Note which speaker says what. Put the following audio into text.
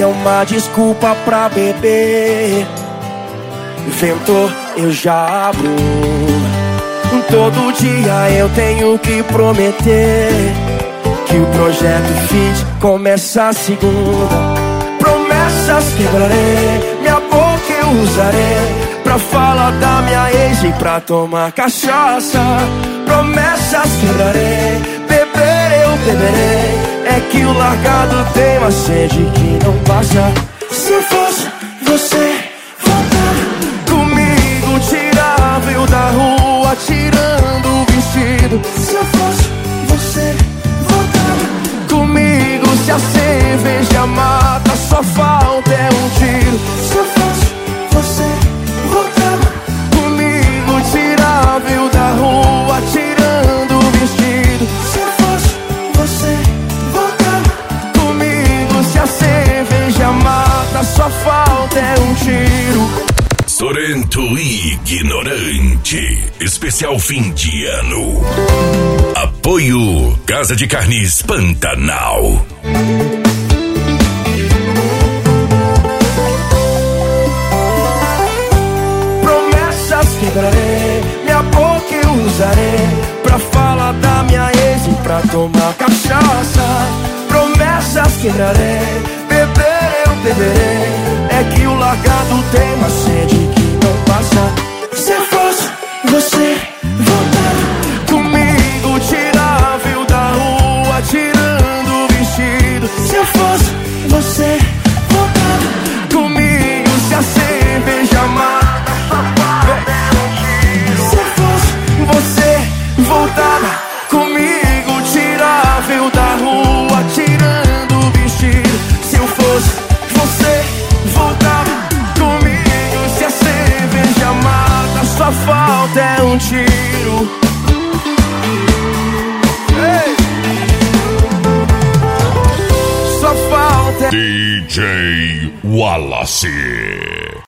Speaker 1: é uma desculpa pra beber. Ventou, eu já abro. Todo dia eu tenho que prometer que o projeto Fit começa a segunda. Promessas quebrarei, minha boca eu usarei pra falar da minha ex e pra tomar cachaça. Promessas quebrarei, beber eu beberei. É que o largado tem uma sede que não passa. Se fosse você, voltar comigo, tirava eu da rua, tirando o vestido. Se eu fosse você, voltar comigo. Se a cerveja mata, só falta é um tiro. Se eu fosse você, voltava comigo, tirava eu da rua, tirando o vestido. Se eu fosse você, voltava comigo. Se a cerveja mata, só falta é um tiro.
Speaker 2: Sorento Ignorante, especial fim de ano. Apoio Casa de Carnes Pantanal.
Speaker 1: Promessas quebrarei, minha boca eu usarei pra falar da minha ex e pra tomar cachaça. Promessas quebrarei, beber eu beberei. É que o largado tem uma sede que não passa. Se fosse você, voltar comigo, tirava eu da rua, tirando o vestido. Se eu fosse você, voltar comigo. Se a cerveja mata, se eu fosse você, voltava comigo, tirava eu da rua, tirando o vestido. Se eu fosse você, voltava comigo. Se a cerveja mata, só falta é um tiro. Ei! Só falta
Speaker 2: DJ Wallace.